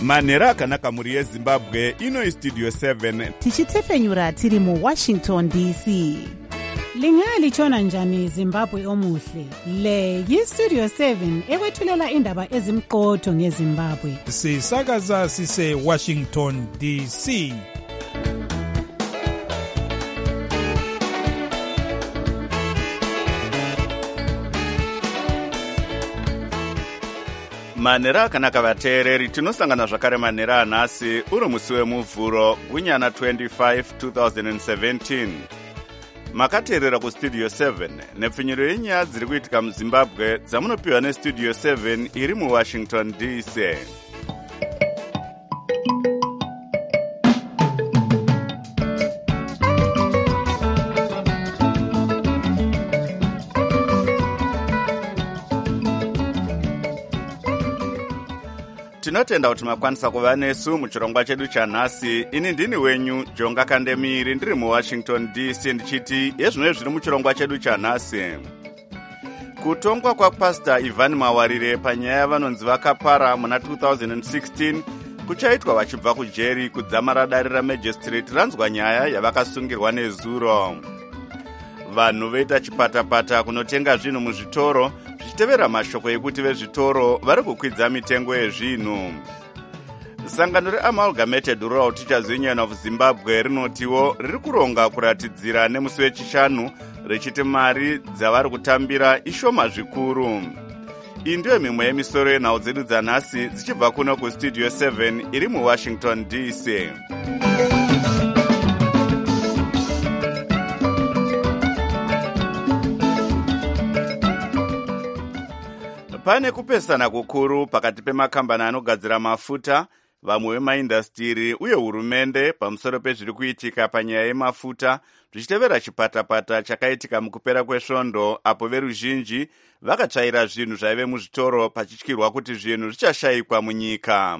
manhero akanaka mhuri yezimbabwe. Ino istudio 7 tichitefenyura tiri muWashington DC. Lingalitshona njani Zimbabwe omuhle? Le yistudio 7 ekwethulela indaba ezimqotho ngeZimbabwe. Sisakaza sise Washington DC. manhero akanaka vateereri, tinosangana zvakare manhero anhasi uri musi wemuvhuro gunyana 25 2017. Makateerera kustudio 7 nepfinyiro yenyaya dziri kuitika muzimbabwe dzamunopiwa nestudio 7 iri muWashington DC. Tinotenda kuti makwanisa kuva nesu muchirongwa chedu chanhasi. Ini ndini wenyu Jonga Kandemiri, ndiri muWashington DC, ndichiti yezvino zviri muchirongwa chedu chanhasi. Kutongwa kwaPastor Ivan Mawarire panyaya yavanonzi vakapara muna 2016 kuchaitwa vachibva kujeri kudzamara dare raMagistrate ranzwa nyaya yavakasungirwa nezuro. Vanhu voita chipatapata kunotenga zvinhu muzvitoro zvichitevera mashoko ekuti vezvitoro vari kukwidza mitengo yezvinhu. Sangano reAmalgamated Rural Teachers Union of Zimbabwe rinotiwo riri kuronga kuratidzira nemusi wechishanu richiti mari dzavari kutambira ishoma zvikuru. Iyi ndiyo mimwe yemisoro yenhau dzedu dzanhasi dzichibva kuno kustudio 7 iri muWashington DC. Pane kupesana kukuru pakati pemakambani anogadzira mafuta, vamwe vemaindastiri uye hurumende pamusoro pezviri kuitika panyaya yemafuta, zvichitevera chipatapata chakaitika mukupera kwesvondo apo veruzhinji vakatsvaira zvinhu zvaive muzvitoro pachityirwa kuti zvinhu zvichashayikwa munyika.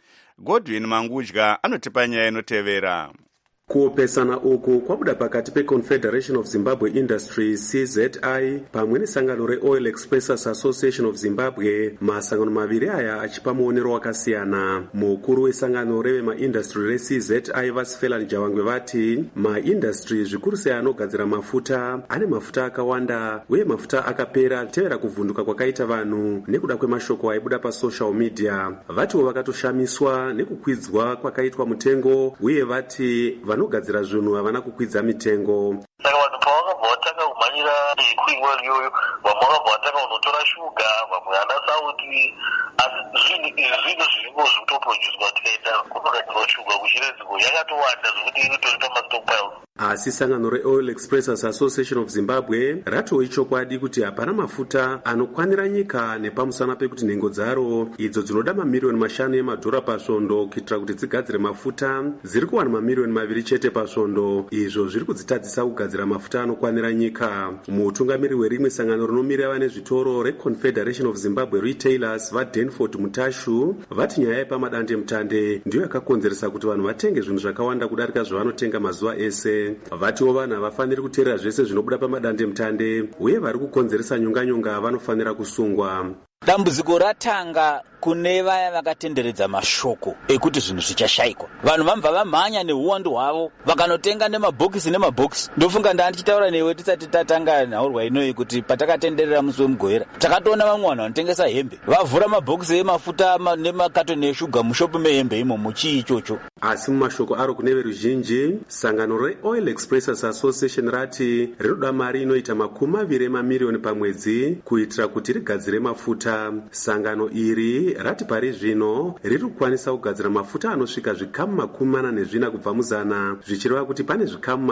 Godwin Mangudya anotipa nyaya inotevera. Kuopesana uku kwabuda pakati peConfederation of Zimbabwe Industry CZI pamwe nesangano reOil Expressors Association of Zimbabwe, masangano maviri aya achipa muonero wakasiyana. Mukuru wesangano revemaindastry reCZI Vasifelani Javangwe vati maindastry zvikuru sei anogadzira mafuta ane mafuta akawanda uye mafuta akapera tevera kuvhunduka kwakaita vanhu nekuda kwemashoko aibuda pasocial media. Vatiwo vakatoshamiswa nekukwidzwa kwakaitwa mutengo uye vati vanogadzira zvinhu havana kukwidza mitengo. Saka vanhu pavakabva vatanga kumhanyira kuingwa iyoyo, vamwe vakabva vatanga kunotora shuga, vamwe ana sauti, asi zvinhu zviringo zvikutoprodyuswa tikaenda kunogadzirwa shuga kuchiredziko yakatowanda zvokuti inotori pamastockpiles. Asi sangano reOil Expressors Association of Zimbabwe ratowo ichokwadi kuti hapana mafuta anokwanira nyika nepamusana pekuti nhengo dzaro idzo dzinoda mamiliyoni 5 emadhora pasvondo kuitira kuti dzigadzire mafuta dziri kuwana mamiliyoni 2 chete pasvondo. Izvo zviri kudzitadzisa kugadzira mafuta anokwanira nyika. Mutungamiri werimwe sangano rinomirira vane zvitoro reConfederation of Zimbabwe Retailers vaDenford Mutashu vati nyaya yepamadande mutande ndiyo yakakonzeresa kuti vanhu vatenge zvinhu zvakawanda kudarika zvavanotenga mazuva ese. Vatiwo vanhu havafaniri kuteerera zvese zvinobuda pamadande mutande uye vari kukonzeresa nyonganyonga vanofanira kusungwa. Dambudziko ratanga kune vaya vakatenderedza mashoko ekuti zvinhu zvichashayikwa. Vanhu vamva vamhanya neuwandu hwavo vakanotenga nemabhokisi. Ndofunga ndichitaura newe tisati tatanga nhaurwa inoyi kuti patakatenderera musi wemugoera takatoona vamwe vanhu vanotengesa hembe vavhura mabhokisi emafuta nemakatoni eshuga mushopu mehembe imo muchii ichocho. Asi mumashoko aro kune veruzhinji, sangano reOil Expressors Association rati rinoda mari inoita 20 mamiliyoni pamwedzi kuitira kuti rigadzire mafuta. Sangano iri rati pari zvino riri kukwanisa kugadzira mafuta anosvika zvikamu 44 kubva muzana, zvichireva kuti pane zvikamu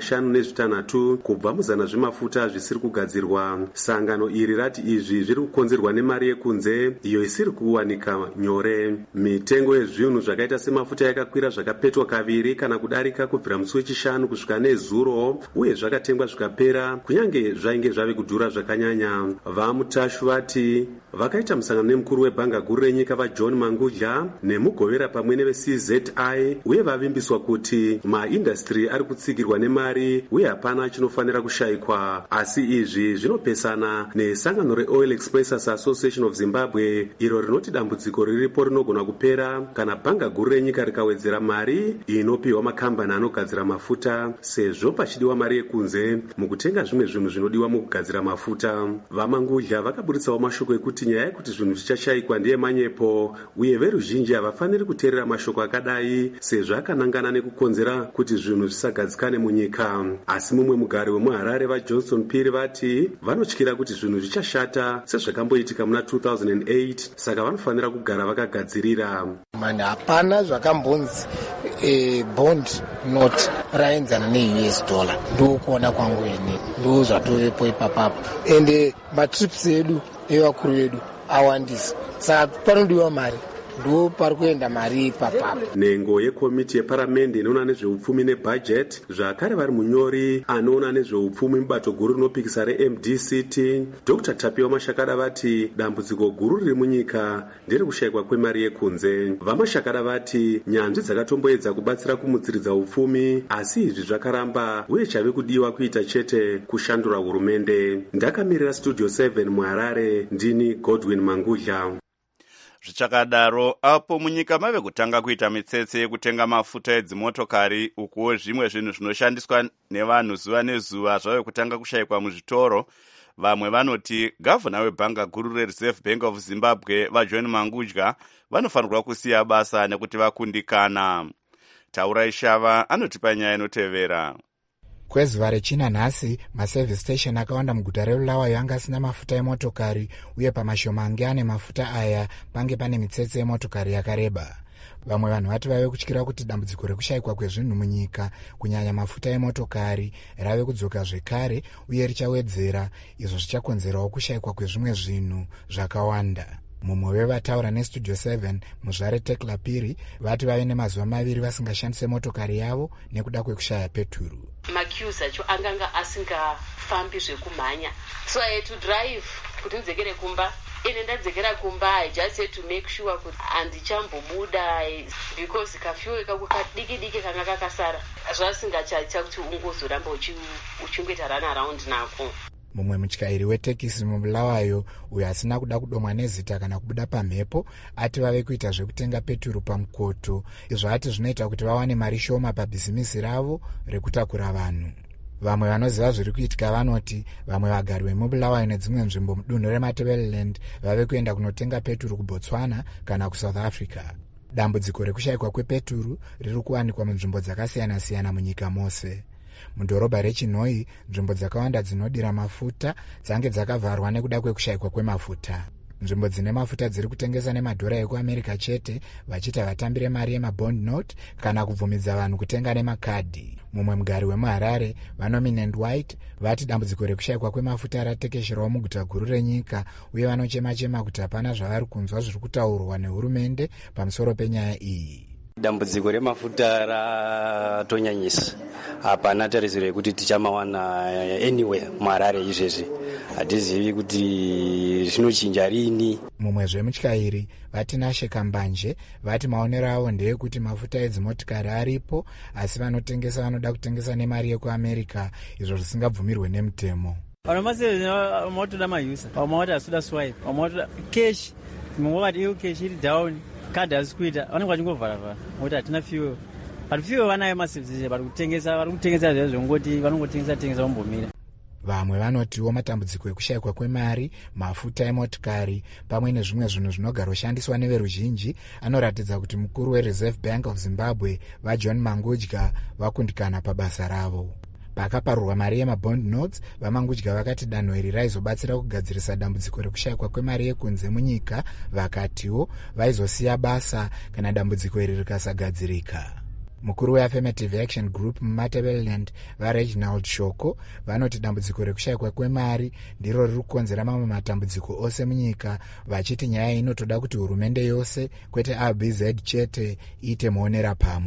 56 kubva muzana zvemafuta zvisiri kugadzirwa. Sangano iri rati izvi zviri kukonzerwa nemari yekunze iyo isiri kuwanika nyore. Mitengo yezvinhu zvakaita semafuta yakakwira zvakapetwa kaviri kana kudarika kubvira musi wechishanu kusvika nezuro uye zvakatengwa zvikapera kunyange zvainge zvave kudhura zvakanyanya. VaMutashu vati vakaita musangano nemukuru webhanga guru renyika vajohn mangudya nemugovera pamwe neveczi uye vavimbiswa kuti maindastry ari kutsigirwa nemari uye hapana chinofanira kushayikwa. Asi izvi zvinopesana nesangano reOil Expressors Association of Zimbabwe iro rinoti dambudziko riripo rinogona kupera kana bhanga guru renyika rikawedzera mari inopiwa makambani anogadzira mafuta, sezvo pachidiwa mari yekunze mukutenga zvimwe zvinhu zvinodiwa mukugadzira mafuta. Vamangudya vakaburitsawo mashoko ekuti nyaya yekuti zvinhu zvichashayikwa ndiye manyepo uye veruzhinji havafaniri kuteerera mashoko akadai sezvo akanangana nekukonzera kuti zvinhu zvisagadzikane munyika. Asi mumwe mugari wemuHarare vaJohnson Phiri vati vanotyira kuti zvinhu zvichashata sezvakamboitika muna 2008, saka vanofanira kugara vakagadzirira. Hapana zvakambonzi bond note raenzana neUS dollar ndokuona kwangu ini ndo zvatovepo ipapapo ende matrips edu evakuru vedu awandisa saka panodiwa mari ndo pari kuenda mari ipapapo. Nhengo yekomiti yeparamende inoona nezveupfumi nebhajeti zvakare vari munyori anoona nezveupfumi mubato guru rinopikisa reMDCT Dr. Tapiwa Mashakada vati dambudziko guru riri munyika ndere kushayikwa kwemari yekunze. Vamashakada vati nyanzvi dzakatomboedza kubatsira kumutsiridza upfumi asi izvi zvakaramba uye chave kudiwa kuita chete kushandura hurumende. Ndakamirira Studio 7 muHarare ndini Godwin Mangudya. Zvichakadaro apo munyika mave kutanga kuita mitsetse yekutenga mafuta edzimotokari ukuwo zvimwe zvinhu zvinoshandiswa nevanhu zuva nezuva zvave kutanga kushayikwa muzvitoro. Vamwe vanoti gavhana webhanga guru reReserve Bank of Zimbabwe vaJohn Mangudya vanofanirwa kusiya basa nekuti vakundikana. Taura Ishava anotipa nyaya inotevera. Kwezuva rechina nhasi maservice station akawanda muguta reBulawayo anga asina mafuta emotokari uye pamashoma ange ane mafuta aya pange pane mitsetse yemotokari yakareba. Vamwe vanhu vati vave kutyira kuti dambudziko rekushayikwa kwezvinhu munyika kunyanya mafuta emotokari rave kudzoka zvekare uye richawedzera, izvo zvichakonzerawo kushayikwa kwezvimwe zvinhu zvakawanda. Mumwe wevataura neStudio 7 muzvare Tekla Phiri vati vave nemazuva maviri vasingashandise motokari yavo nekuda kwekushaya peturu. Maqueues acho anganga asingafambi zvekumhanya, so I had to drive kuti ndidzekere kumba. Ine ndadzekera kumba I just had to make sure kuti handichambobuda because kafuel kako kadiki kanga kakasara zvasingachaita kuti ungozoramba uchingoita run around nako. Mumwe mutyairi wetekisi muBulawayo uyo asina kuda kudomwa nezita kana kubuda pamhepo ati vave kuita zvekutenga peturu pamukoto, izvo ati zvinoita kuti vawane mari shoma pabhizimisi ravo rekutakura vanhu. Vamwe vanoziva zviri kuitika vanoti vamwe vagari vemuBulawayo nedzimwe nzvimbo mudunhu reMatabeleland vave kuenda kunotenga peturu kuBotswana kana kuSouth Africa. Dambudziko rekushayikwa kwepeturu riri kuwanikwa munzvimbo dzakasiyana-siyana munyika mose. Mudhorobha reChinoi nzvimbo dzakawanda dzinodira mafuta dzange dzakavharwa nekuda kwekushayikwa kwemafuta. Nzvimbo dzine mafuta dziri kutengesa nemadhora ekuAmerica chete vachiti vatambire mari yemabond note kana kubvumidza vanhu kutenga nemakadhi. Mumwe mugari wemuHarare vaNominant White vati dambudziko rekushayikwa kwemafuta ratekesherawo muguta guru renyika uye vanochema-chema kuti hapana zvavari kunzwa zviri kutaurwa nehurumende pamusoro penyaya iyi. Dambudziko remafuta ratonyanyisa. Hapana tarisiro yekuti tichamawana anywhere muHarare izvezvi. Hatizivi kuti zvinochinja rini. Mumwe zvemutyairi vati Nasheka Mbanje vati maonero avo ndeyekuti mafuta edzimotikari aripo asi vanotengesa vanoda kutengesa nemari yekuAmerica, izvo zvisingabvumirwe nemutemo. Vanomasevenzina motoda mayusa, vamawati asuda swipe, vamawati cash, mungwati iyo cash iri down. Kadhi asi kuita vanenge vachingovhara ngokuti hatina fuel. But fuel vanayo masevenzisi vari kutengesa zvongoti vanongotengesa vambomira. Vamwe vanotiwo matambudziko ekushayikwa kwemari, mafuta emotikari pamwe nezvimwe zvinhu zvinogara shandiswa neveruzhinji anoratidza kuti mukuru weReserve Bank of Zimbabwe vaJohn Mangudya vakundikana pabasa ravo. Pakaparurwa mari yemabond notes, vaMangudya vakati danho iri raizobatsira kugadzirisa dambudziko rekushayikwa kwemari yekunze munyika, vakatiwo vaizosiya basa kana dambudziko iri rikasagadzirika. Mukuru weAffirmative Action Group muMatabeleland vaReginald Shoko vanoti dambudziko rekushayikwa kwemari ndiro riri kukonzera mamwe matambudziko ose munyika, vachiti nyaya inotoda kuti hurumende yose kwete ABZ chete iite muonera pamwe.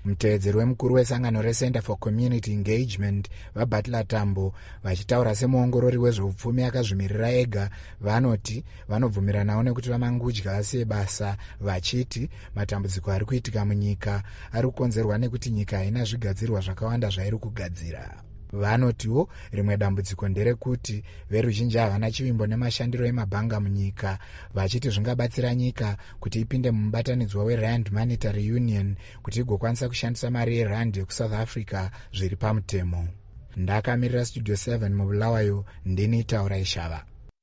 mutevedzeri wemukuru wesangano recenter for community engagement vaButler Tambo vachitaura semuongorori wezveupfumi akazvimirira ega vanoti vanobvumiranawo nekuti vamangudya vasiye basa vachiti matambudziko ari kuitika munyika ari kukonzerwa nekuti nyika haina zvigadzirwa zvakawanda zvairi kugadzira. Vanotiwo rimwe dambudziko nderekuti veruzhinji havana chivimbo nemashandiro emabhanga munyika, vachiti zvingabatsira nyika kuti ipinde mumubatanidzwa weRand Monetary Union kuti igokwanisa kushandisa mari yerand yekusouth Africa zviri pamutemo. Ndakamirira Studio 7 mubulawayo, ndini Taura Ishava.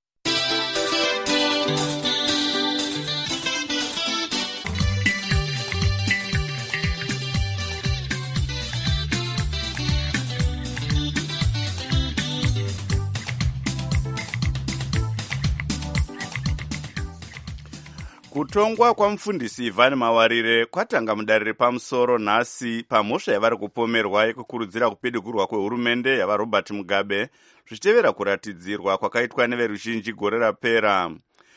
Kutongwa kwamufundisi Ivan Mawarire kwatanga mudare repamusoro nhasi pamhosva yavari kupomerwa yekukurudzira kupedigurwa kwehurumende yavaRobert Mugabe zvichitevera kuratidzirwa kwakaitwa neveruzhinji gore rapera.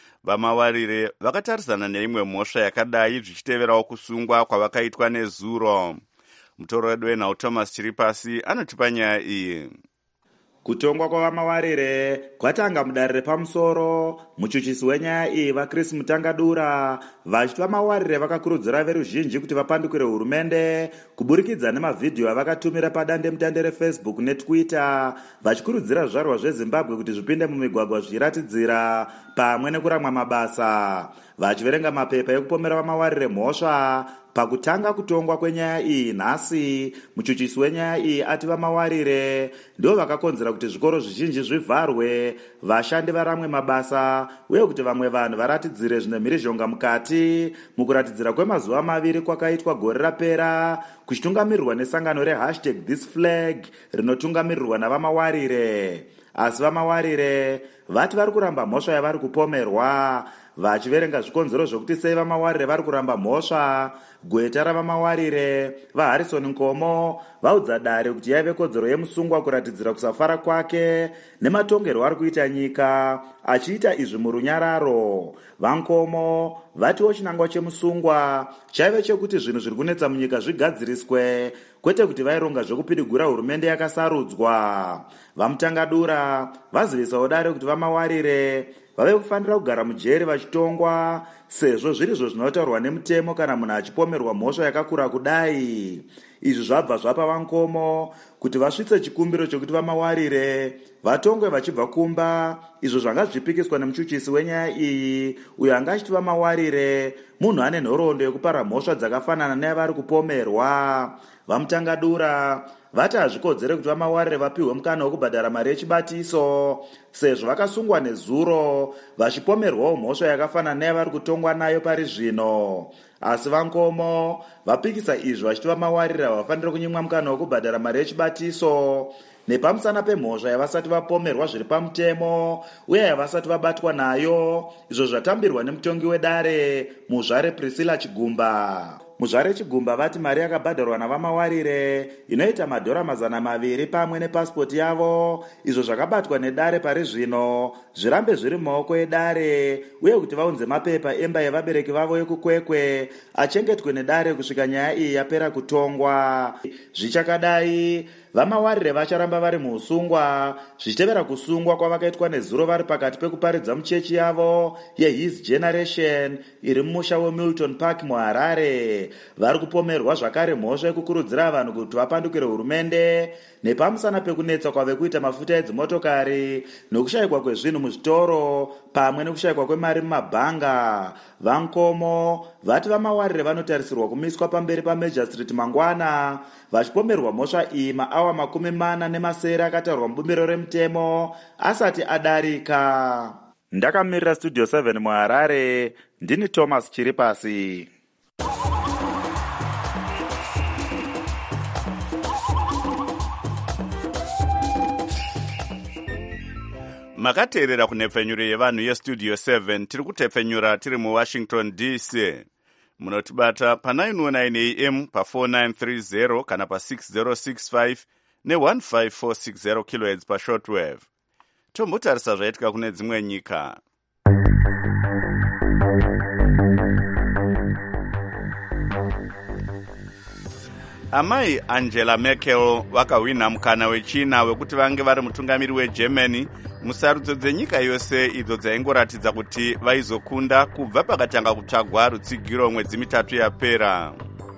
VaMawarire vakatarisana neimwe mhosva yakadai zvichiteverawo kusungwa kwavakaitwa nezuro. Mutoro wedu wenhau Thomas Chiripasi anotipa nyaya iyi. Kutongwa kwavaMawarire kwatanga mudare repamusoro. Muchuchisi wenyaya iyi vaChris Mutangadura vachiti vaMawarire vakakurudzira veruzhinji kuti vapandukire hurumende kuburikidza nemavhidhiyo avakatumira padandemutande reFacebook neTwitter vachikurudzira zvizvarwa zveZimbabwe kuti zvipinde mumigwagwa zvichiratidzira pamwe nekuramwa mabasa. Vachiverenga mapepa ekupomera vaMawarire mhosva pakutanga kutongwa kwenyaya iyi nhasi, muchuchisi wenyaya iyi ati vaMawarire ndo vakakonzera kuti zvikoro zvizhinji zvivharwe, vashandi varamwe mabasa uye kuti vamwe vanhu varatidzire zvine mhirizhonga mukati mukuratidzira kwemazuva maviri kwakaitwa gore rapera kuchitungamirirwa nesangano #ThisFlag rinotungamirirwa navaMawarire. Asi vaMawarire vati vari kuramba mhosva yavari kupomerwa. Vachiverenga zvikonzero zvokuti sei vaMawarire vari kuramba mhosva, gweta ravaMawarire vaHarrison Nkomo vaudza dare kuti yaive kodzero yemusungwa kuratidzira kusafara kwake nematongerwo ari kuita nyika, achiita izvi murunyararo. VaNkomo vatiwo chinangwa chemusungwa chaive chekuti zvinhu zviri kunetsa munyika zvigadziriswe, kwete kuti vaironga zvekupidigura hurumende yakasarudzwa. VaMutangadura vazivisawo dare kuti vaMawarire vave kufanira kugara mujeri vachitongwa, sezvo zvirizvo zvinotaurwa nemutemo kana munhu achipomerwa mhosva yakakura kudai. Izvi zvabva zvapa vaNkomo kuti vasvitse chikumbiro chokuti vaMawarire vatongwe vachibva kumba, izvo zvanga zvipikiswa nemuchuchisi wenyaya iyi uyo anga achiti vaMawarire munhu ane nhoroondo yekupara mhosva dzakafanana neyavari kupomerwa. VaMutangadura vati hazvikodzere kuti vaMawarire vapiwe mukana wekubhadhara mari yechibatiso sezvo vakasungwa nezuro vachipomerwawo mhosva yakafanana neyavari kutongwa nayo pari zvino. Asi vaNkomo vapikisa izvi vachiti vaMawarire havafaniri kunyimwa mukana wekubhadhara mari yechibatiso nepamusana pemhosva yavasati vapomerwa zviri pamutemo uye yavasati vabatwa nayo, izvo zvatambirwa nemutongi wedare muzvare Priscilla Chigumba. Muzvare Chigumba vati mari yakabhadharwa navaMawarire inoita $200 pamwe nepasipoti yavo, izvo zvakabatwa nedare pari zvino zvirambe zviri mumaoko edare uye kuti vaunze mapepa emba yevabereki vavo yekukwekwe achengetwe nedare kusvika nyaya iyi yapera kutongwa. Zvichakadai vaMawarire vacharamba vari muusungwa zvichitevera kusungwa kwavakaitwa nezuro vari pakati pekuparidza muchechi yavo yeHis Generation iri mumusha weMilton Park muHarare. Vari kupomerwa zvakare mhosva yekukurudzira vanhu kuti vapandukire hurumende nepamusana pekunetsa kwave kuita mafuta edzimotokari nokushayikwa kwezvinhu muzvitoro pamwe nekushayikwa kwemari mumabhanga. VaNkomo vati vaMawarire vanotarisirwa kumiswa pamberi paMajor Street mangwana vachipomerwa mhosva iyi maawa 40 akatarwa mubumbiro remutemo asati adarika. Ndakamirira Studio 7 muHarare, ndini Thomas Chiripasi. Makateerera kunhepfenyuro yevanhu yestudio 7 tiri kutepfenyura tiri muWashington DC. Munotibata pa919 AM pa4930 kana pa6065 ne15460 kHz pashortwave. Tombotarisa zvaitika kune dzimwe nyika. Amai Angela Merkel vakahwina mukana wechina wekuti vange vari mutungamiri weGermany musarudzo dzenyika yose idzo dzaingoratidza kuti vaizokunda kubva pakatanga kutsvagwa rutsigiro mwedzi mitatu yapera.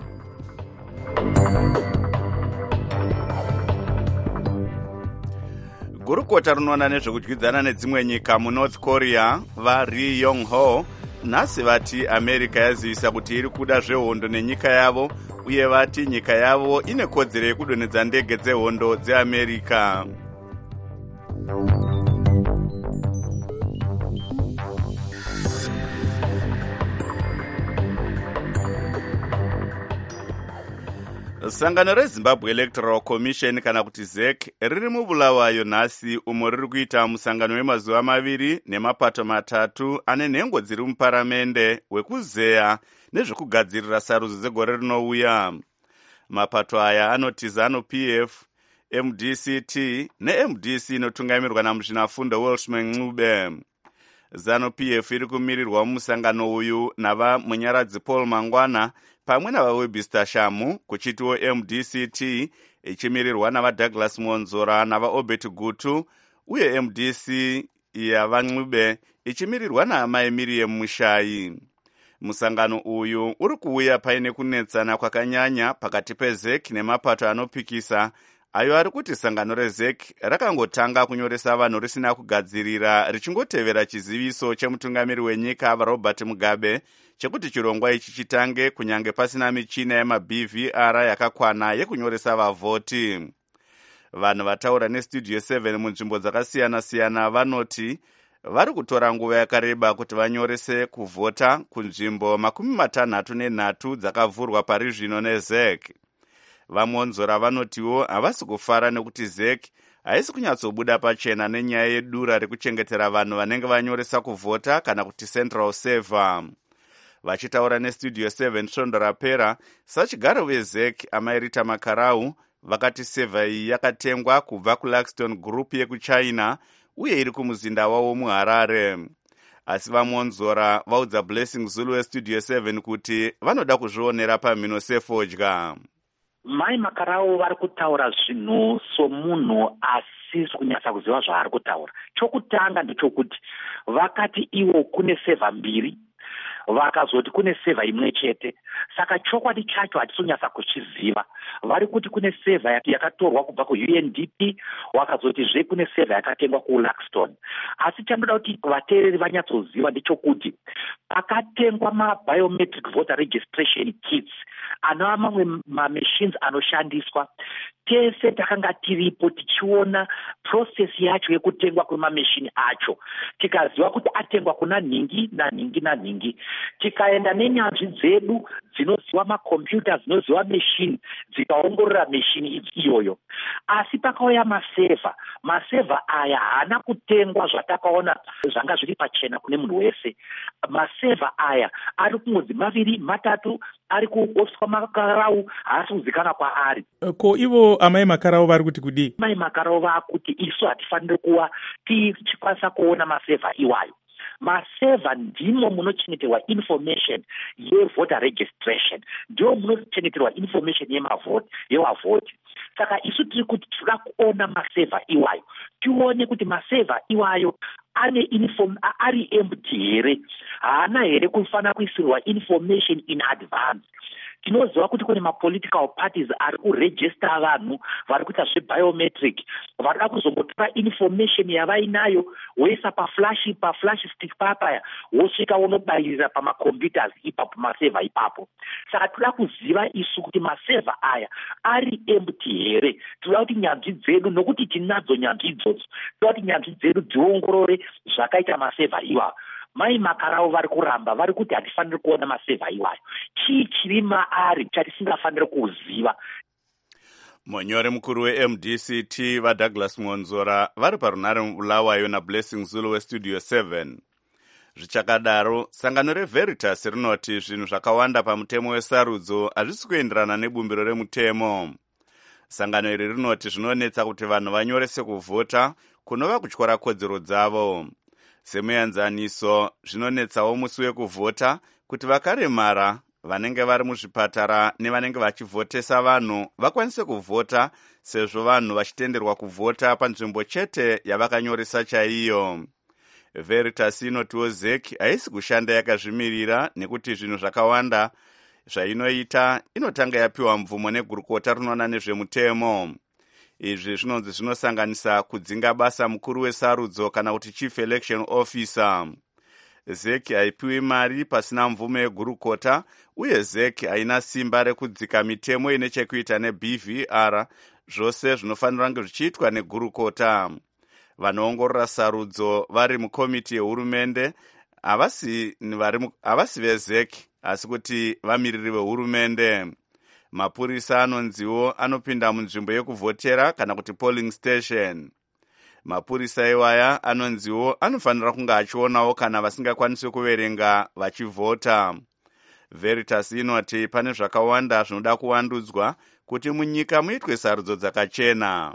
Gurukota runoona nezvekudyidzana nedzimwe nyika muNorth Korea vaRi Yong-ho nhasi vati America yazivisa kuti iri kuda zvehondo nenyika yavo uye vati nyika yavo ine kodzero yekudonhedza ndege dzehondo dzeAmerica. Sangano reZimbabwe Electoral Commission kana kuti ZEC riri mubulawayo nhasi umo riri kuita musangano wemazuva maviri nemapato matatu ane nhengo dziri muparamende wekuzeya nezvekugadzirira sarudzo dzegore rinouya. Mapato aya anoti ZANU-PF, MDCT neMDC inotungamirwa naMuzvinafundo Welshman Ncube. ZANU-PF iri kumirirwa mumusangano uyu navamunyaradzi Paul Mangwana pamwe navaWebster Shamu, kuchitiwo MDCT ichimirirwa navaDouglas Monzora navaObert Gutu uye MDC yavaNcube ichimirirwa naamai Miriam Mushai. Musangano uyu uri kuuya paine kunetsana kwakanyanya pakati peZEC nemapato anopikisa ayo ari kuti sangano reZEC rakangotanga kunyoresa vanhu risina kugadzirira richingotevera chiziviso chemutungamiri wenyika vaRobert Mugabe chekuti chirongwa ichi chitange kunyange pasina michina yemaBVR yakakwana yekunyoresa vavhoti. Vanhu vataura neStudio 7 munzvimbo dzakasiyana-siyana vanoti vari kutora nguva yakareba kuti vanyorese kuvhota kunzvimbo 63 dzakavhurwa pari zvino neZEC. Vamonzora vanotiwo havasi kufara nekuti ZEC haisi kunyatsobuda pachena nenyaya yedura rekuchengetera vanhu vanenge vanyoresa kuvhota kana kuti Central Server. Vachitaura neStudio 7 svondo rapera, sachigaro veZEC amai Rita Makarau vakati server iyi yakatengwa kubva kuLaxton Group yekuChina uye iri kumuzinda wavo muHarare. Asi vamonzora vaudza Blessing Zulu weStudio 7 kuti vanoda kuzvionera pamhino sefodya. Mai Makarau vari kutaura zvinhu somunhu asisi kunyatsa kuziva zvaari kutaura. Chokutanga ndechokuti vakati iwo kune seva mbiri, vakazoti kune seva imwe chete. Saka chokwadi chacho hatisonyatsa kuchiziva. Vari kuti kune seva yakatorwa kubva kuUNDP, vakazotizve kune seva yakatengwa kuLaxton. Asi chandoda kuti vateereri vanyatsoziva ndechokuti pakatengwa mabiometric voter registration kits anova mamwe mamachines anoshandiswa. Tese takanga tiripo tichiona process yacho yekutengwa kwemamachine acho, tikaziva kuti atengwa kuna nhingi nanhingi nanhingi. Tikaenda nenyanzvi dzedu dzinoziva makombiyuta, dzinoziva machine, dzikaongorora machine iyoyo. Asi pakauya maseva aya haana kutengwa zvatakaona zvanga zviri pachena kune munhu wese. Maseva aya ari kumwedzi 2-3 ari kuoswa Makarau, haasi kuzikana kwaari. Ko ivo amai Makarau vari kuti kudii? Amai Makarau vakuti isu hatifaniri kuva tichikwanisa kuona maseva iwayo. Maseva ndimo munochengeterwa information yevoter registration, ndimo munochengeterwa information yevavhoti. Saka isu tiri kuti tinoda kuona maseva iwayo, tione kuti maseva iwayo ari empty here, haana here kufanira kuisirwa information in advance. Tinoziva kuti kune mapolitical parties ari kuregister vanhu vari kuita zvebiometric, varida kuzongotora information yavainayo woisa paflash stick papaya wosvika wonobayirira pamacomputers ipapo maseva ipapo. Saka toda kuziva isu kuti maseva aya ari empty here. Toda kuti nyanzvi dzedu, nokuti tinadzo nyanzvi idzodzo, toda kuti nyanzvi dzedu dziongorore zvakaita maseva iwayo. Mai Makarau vari kuramba, vari kuti hatifaniri kuona maseva iwayo. Chii chiri maari chatisingafaniri kuziva? Munyori mukuru weMDCT vaDouglas Monzora vari parunare mubulawayo naBlessing Zulu weStudio 7. Zvichakadaro, sangano reVeritas rinoti zvinhu zvakawanda pamutemo wesarudzo hazvisi kuenderana nebumbiro remutemo. Sangano iri rinoti zvinonetsa kuti vanhu vanyorese kuvhota kunova kutyora kodzero dzavo. Semuenzaniso, zvinonetsawo musi wekuvhota kuti vakaremara vanenge vari muzvipatara nevanenge vachivhotesa vanhu vakwanise kuvhota, sezvo vanhu vachitenderwa kuvhota panzvimbo chete yavakanyoresa chaiyo. Veritas inotiwo ZEC haisi kushanda yakazvimirira, nekuti zvinhu zvakawanda zvainoita inotanga yapiwa mvumo negurukota rinoona nezvemutemo. Izvi zvinonzi zvinosanganisa kudzinga basa mukuru wesarudzo kana kuti chief election officer. ZEC haipiwi mari pasina mvumo yegurukota, uye ZEC haina simba rekudzika mitemo ine chekuita neBVR, zvose zvinofanira kunge zvichiitwa negurukota. Vanoongorora sarudzo vari mukomiti yehurumende havasi veZEC, asi kuti vamiriri vehurumende. Mapurisa anonziwo anopinda munzvimbo yekuvhotera kana kuti polling station. Mapurisa iwaya anonziwo anofanira kunge achionawo kana vasingakwanisi kuverenga vachivhota. Veritas inoti pane zvakawanda zvinoda kuwandudzwa kuti munyika muitwe sarudzo dzakachena.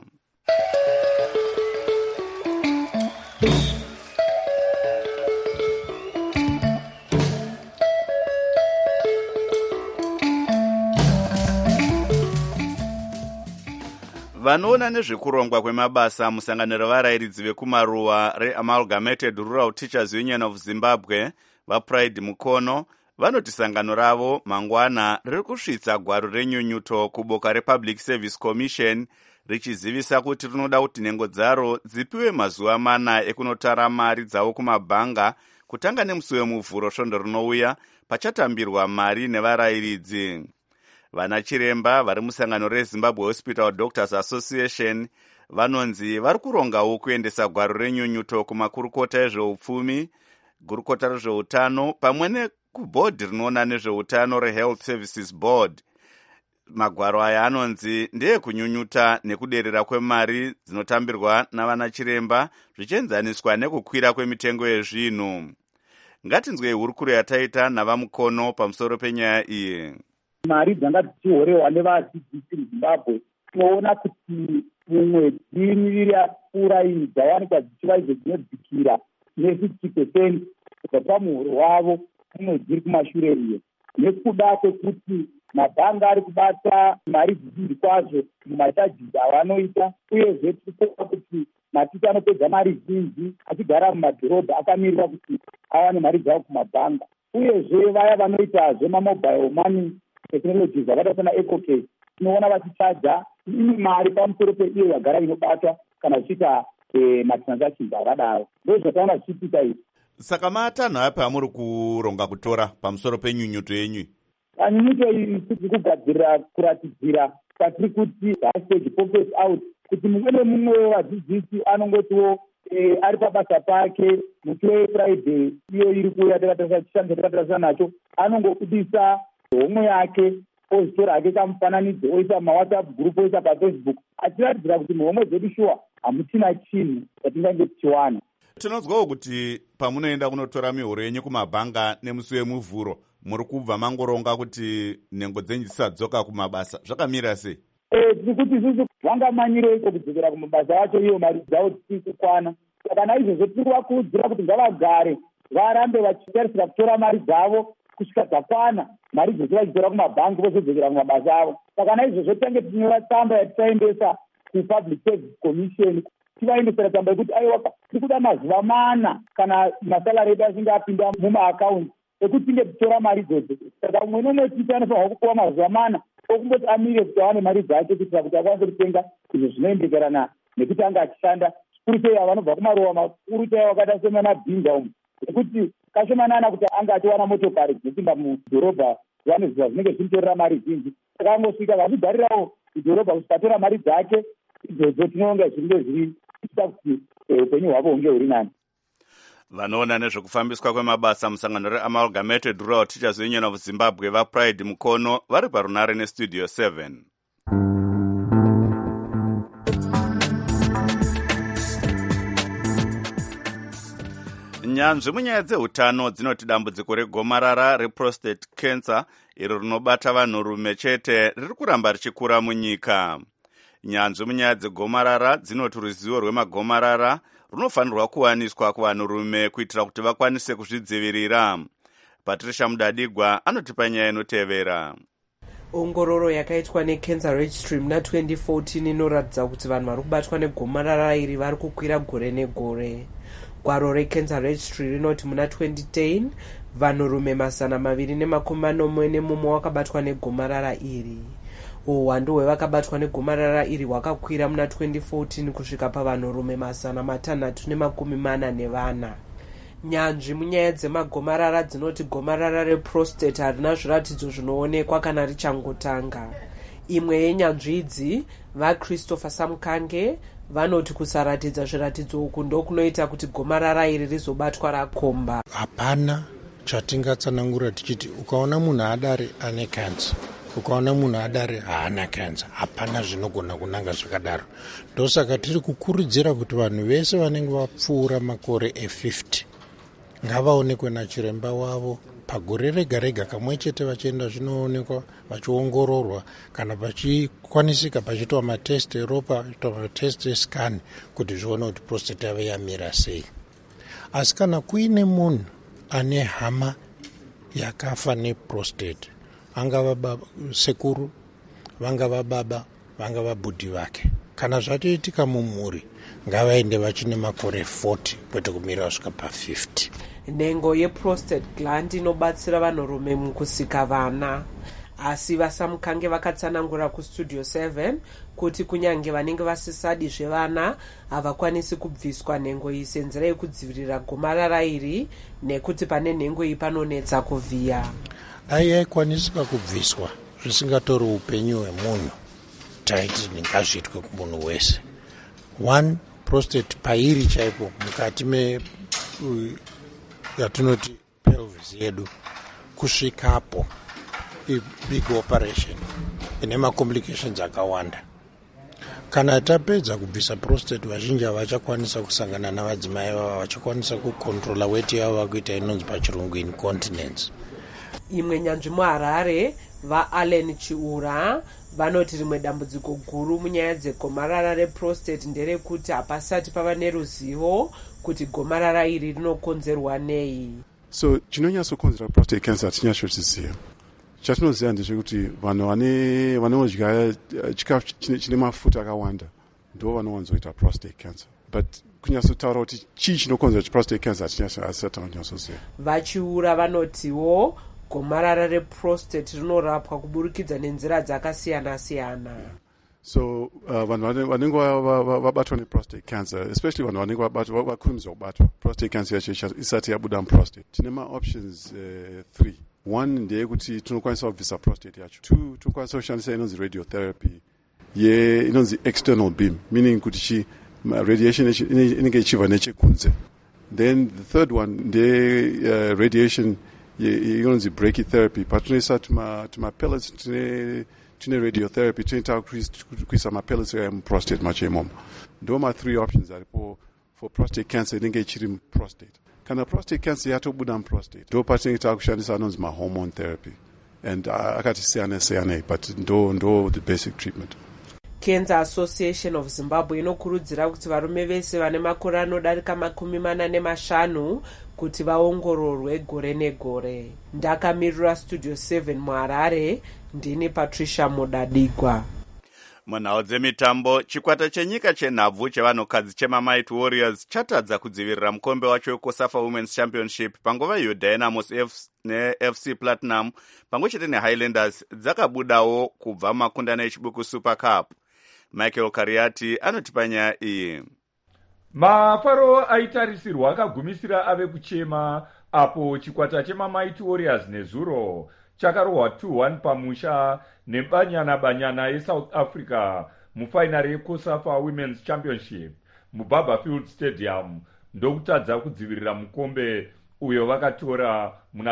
Vanoona nezvekurongwa kwemabasa musangano revarayiridzi vekumaruwa reAmalgamated Rural Teachers Union of Zimbabwe vaPride Mukono vanoti sangano ravo mangwana riri kusvitsa gwaro renyunyuto kuboka rePublic Service Commission richizivisa kuti rinoda kuti nhengo dzaro dzipiwe mazuva 4 ekunotara mari dzavo kumabhanga kutanga nemusi wemuvhuro svondo rinouya pachatambirwa mari nevarayiridzi. Vana chiremba vari musangano reZimbabwe Hospital Doctors Association vanonzi vari kurongawo kuendesa gwaro renyunyuto kumakurukota ezveupfumi, gurukota rezveutano pamwe nekubhodhi rinoona nezveutano reHealth Services Board. Magwaro aya anonzi ndeekunyunyuta nekuderera kwemari dzinotambirwa navana chiremba zvichienzaniswa nekukwira kwemitengo yezvinhu. Ngatinzwei hurukuro yataita navamukono pamusoro penyaya iyi. Mari dzanga dzichihorewa nevadzidzisi muZimbabwe, tinoona kuti mumwedzi miviri yapfuura iyi dzawanikwa dzichiva idzo dzinodzikira ne50% kubva pamuhoro wavo mumwedzi iri kumashure iyo, nekuda kwekuti mabhanga ari kubata mari dzizhinji kwazvo mumachajisi avanoita, uyezve tirikuona kuti maticha anopedza mari zhinji achigara mumadhorobha akamirira kuti awane mari dzavo kumabhanga, uyezve vaya vanoita zvemamobile money technologies zvakaita sana EcoCash tinoona vachichaja mari pamusoro peiyo yagara inobatwa kana zvichiita matransactions akadaro. Ndo zvataona zvichiita izvi. Saka matanho api amuri kuronga kutora pamusoro penyunyuto yenyu? Nyunyuto iyi tiri kugadzirira kuratidzira patiri kuti hashtag focus out, kuti mumwe nemumwe wevadzidzisi anongotiwo ari pabasa pake musi weFriday iyo iri kuuya takatarisa nacho, anongobudisa homwe yake ozitora hake kamufananidzo oisa mawhatsapp group oisa paFacebook achiratidzira kuti muhomwe dzedu shuwa hamutina chinhu chatingange tichiwana. Tinonzwawo kuti pamunoenda kunotora mihoro yenyu kumabhanga nemusi wemuvhuro muri kubva mangoronga kuti nhengo dzenyu dzisadzoka kumabasa, zvakamira sei? Tiri kuti isusu vanga manyireiko kudzokera kumabasa acho iyo mari dzavo dzisiri kukwana. Saka naizvozvo tiri kuvakurudzira kuti ngavagare varambe vachitarisira kutora mari dzavo kusvika dzakwana, mari dzose vachitora kumabhangi vozodzokera kumabasa avo. Saka naizvozvo tange tinyora tsamba yatichaendesa kuPublic Service Commission tivaendesera tsamba yekuti aiwa tiri kuda mazuva 4 kana masalari edu achinge apinda mumaakaunti ekuti tinge titora mari dzose. Saka umwe nomwe ticha anofanirwa kupiwa mazuva 4 okumboti amire kuti awane mari dzake kuitira kuti akwanise kutenga izvo zvinoendekerana nekuti anga achishanda. Zvikuru sei ava vanobva kumaruwa makuru chaiwo akaita semana Bhinga umu, ekuti kashomanana kuti anga achiwana motokari dzinopinda mudhorobha vane zviva zvinenge zvinotorera mari zhinji. Saka angosvika vachigarirawo mudhorobha kuchitatora mari dzake idzodzo, tinonga zvinge zviri kuita kuti upenyu hwavo hunge huri nani. Vanoona nezvekufambiswa kwemabasa musangano reAmalgamated Rural Teachers Union of Zimbabwe vaPride Mukono vari parunare neStudio 7. Nyanzvi munyaya dzeutano dzinoti dambudziko regomarara reprostate cancer iro rinobata vanhurume chete riri kuramba richikura munyika. Nyanzvi munyaya dzegomarara dzinoti ruzivo rwemagomarara runofanirwa kuwaniswa kuvanhurume kuitira kuti vakwanise kuzvidzivirira. Patricia Mudadigwa anotipa nyaya inotevera. Ongororo yakaitwa neCancer Registry muna 2014 inoratidza kuti vanhu vari kubatwa negomarara iri vari kukwira gore negore. Gwaro reCancer Registry rinoti muna 2010 vanhurume 241 vakabatwa negomarara iri. Uwandu hwevakabatwa negomarara iri hwakakwira muna 2014 kusvika pavanhurume 644. Nyanzvi munyaya dzemagomarara dzinoti gomarara reprostate harina zviratidzo zvinoonekwa kana richangotanga. Imwe yenyanzvi idzi, vaChristopher Samkange, vanoti kusaratidza zviratidzo uku ndokunoita kuti gomarara iri rizobatwa rakomba. Hapana chatingatsanangura tichiti ukaona munhu adare ane cancer, ukaona munhu adare haana cancer, hapana zvinogona kunanga zvakadaro. Ndosaka tiri kukurudzira kuti vanhu vese vanenge vapfuura makore e50 ngavaonekwe nachiremba wavo pagore rega rega kamwe chete, vachienda zvinoonekwa, vachiongororwa, kana pachikwanisika pachiitwa matest eropa, pachiitwa matest escan kuti zvione kuti prostate yavo yamira sei. Asi kana kuine munhu ane hama yakafa neprostate, angava sekuru, vangava baba, vangava bhudhi vake, kana zvatoitika mumhuri, ngavaende vachine makore 40 kwete kumira kusvika pa50. Nhengo yeprostate gland inobatsira vanhurume mukusika vana. Asi vaSamkange vakatsanangura kuStudio 7 kuti kunyange vanenge vasisadi zvevana havakwanisi kubviswa nhengo iyi senzira yekudzivirira gomarara iri, nekuti pane nhengo iyi panonetsa kuvhiya. Dai yaikwanisika kubviswa zvisingatori upenyu hwemunhu, taiti ngazviitwe kumunhu wese. One prostate pairi chaipo mukati yatinoti pelvis yedu kusvikapo big operation ine macomplications akawanda. Kana tapedza kubvisa prostate, vazhinji havachakwanisa kusangana navadzimai vavo, havachakwanisa kukontrola weti yavo vakuita inonzi pachirungu incontinence. Imwe nyanzvi muHarare, vaAllen Chiura, vanoti rimwe dambudziko guru munyaya dzegomarara reprostate nderekuti hapasati pava neruzivo kuti gomarara iri rinokonzerwa nei. So chinonyatsokonzera prostate cancer hatinyatsozviziva. Chatinoziva ndechekuti vanhu vanodya chikafu chine mafuta akawanda ndo vanowanzoita prostate cancer. But kunyatsotaura kuti chii chinokonzera prostate cancer hatinyatsozviziva. Vachiura vanotiwo gomarara reprostate rinorapwa kuburikidza nenzira dzakasiyana-siyana. So vanhu vanenge vabatwa neprostate cancer, especially vanhu vanenge vakurumidza kubatwa prostate cancer yacho isati yabuda muprostate, tine maoptions 3. One ndeyekuti tinokwanisa kubvisa prostate yacho. 2, tinokwanisa kushandisa inonzi radiotherapy inonzi external beam, meaning kuti radiation inenge ichibva nechekunze. Then the third one ndeye radiation inonzi brachytherapy, patinoisa tuma-pellets tine radiotherapy, tinoita kuisa ma-pellets muprostate macho imomo. Ndo ma-3 options aripo for prostate cancer inenge ichiri muprostate. Kana prostate cancer yatobuda muprostate, ndo patinenge takushandisa anonzi ma-hormone therapy, and akati siyana but ndo the basic treatment. Cancer Association of Zimbabwe inokurudzira kuti varume vese vane makore anodarika 45 kuti vaongororwe gore negore. Ndakamirira Studio 7 muHarare, ndini Patricia Mudadigwa. Munhau dzemitambo, chikwata chenyika chenhabvu chevanhukadzi chemaMighty Warriors chatadza kudzivirira mukombe wacho weCOSAFA Women's Championship panguva iyo Dynamos neFC Platinum pamwechete neHighlanders dzakabudawo kubva makundano echibuku Super Cup. Michael Kariati anotipa nyaya iyi. Mafaro aitarisirwa akagumisira ave kuchema apo chikwata chemaMighty Warriors nezuro chakarohwa 2-1 pamusha nebanyana yeSouth Africa mufainari yeCOSAFA Women's Championship muBarberfield Stadium ndokutadza kudzivirira mukombe uyo vakatora muna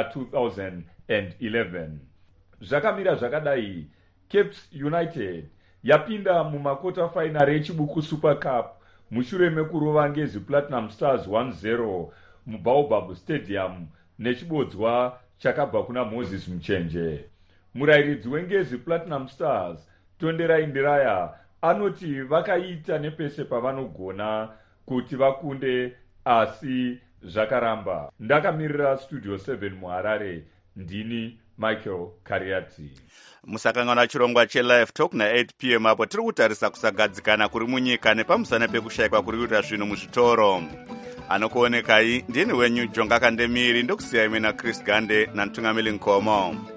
2011. Zvakamira zvakadai, Caps United yapinda mumakota fainari yechibuku Super Cup mushure mekurova Ngezi Platinum Stars 1-0 muBaobab Stadium nechibodzwa chakabva kuna Moses Muchenje. Murairidzi weNgezi Platinum Stars Tonderai Ndiraya anoti vakaita nepese pavanogona kuti vakunde, asi zvakaramba. Ndakamirira Studio 7 muHarare, ndini Michael Kariati. Musakanganwa chirongwa chelive talk na8 p.m. apo tiri kutarisa kusagadzikana kuri munyika nepamusana pekushayikwa kuri kuita zvinhu muzvitoro. Anokuonekai ndini wenyu Jonga Kandemiri, ndokusiyai mina Chris Gande naNtungamili Nkomo.